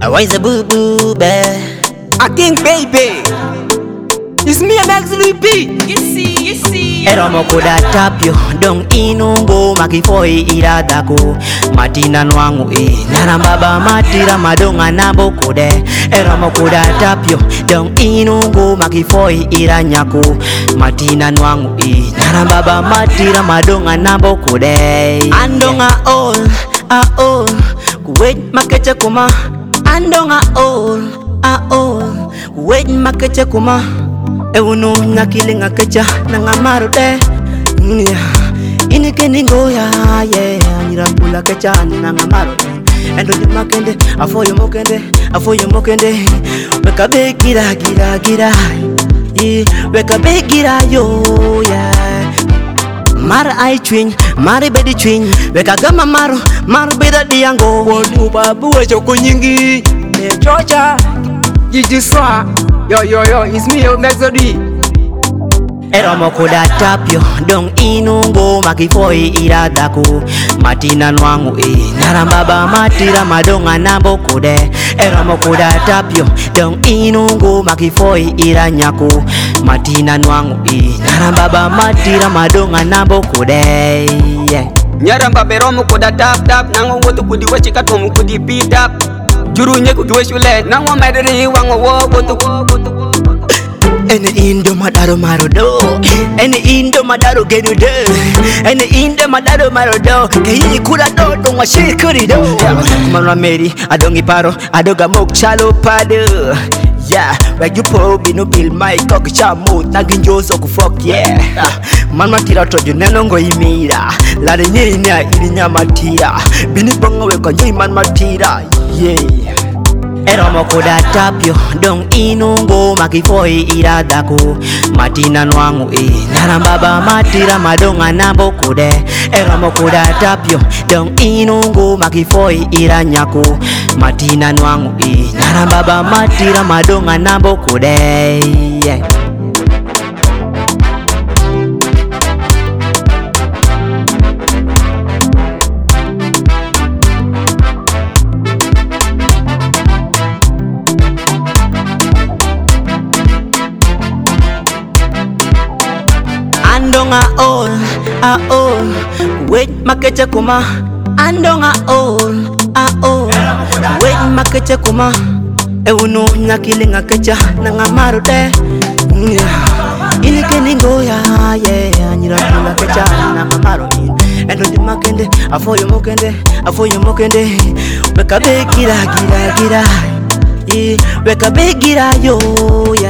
Why is a boo boo bear? I think baby, it's me and XLP. You see. Eromo kuda tapyo dong inungo makifoi iradako matina nwangu narambaba matira madonga nabo kude. Eromo kuda tapyo dong inungo makifoi iranyako matina nwangu narambaba matira madonga nabo kude. Andonga all kuwait makeche kuma. Andonga all kuwait makeche kuma. Euno nakilinga kecha nangamaro de ini keningo ya nirapula kecha nangamaro endo dimakende afoyo mokende weka be gira weka be gira yo mara ai twin mari bedi twin weka gama maro beda diango Wonu babu wecho kunyingi chocha jijiswa yo it's me Mexody. Eromo kuda tapyo dong inungo makifoi iradako matina nwangu narambaba matira madonga nabo kude. Eromo kuda tapyo dong inungo makifoi iranyako matina nwangu narambaba matira madonga nabo kude. Nyaramba beromo kuda tap nango wotu kudi wachika tomu kudi beat up juru nye kudi weshule nango mederi wango wotu Ene indo madaro marodo, ene indo madaro genudo, ene indo madaro marodo. Kehi kula do donga shikuri do. Mama Mary, adongi paro, adoga mok chalo pado. Yeah, where you probably no bill my cock chamu naginjo so ku fuck yeah. Mama tira tojo nenongo imira, la nyenya ilinya matira. Bini bongo we ko nyi man matira. Yeah. Eromo kuda tapyo dong inungo makifoi iradako matina nwangu narambaba matira madonga nabo kude. Eromo kuda tapyo dong inungo makifoi iranyako matina nwangu narambaba matira madonga nabo kude. Andonga all wait makeche kuma. Andonga all wait makeche kuma. Euno nakilinga kecha nangamaro de ini keningo ya nirapula kecha nangamaro endo dimakende afoyo mokende weka be gira weka be gira yo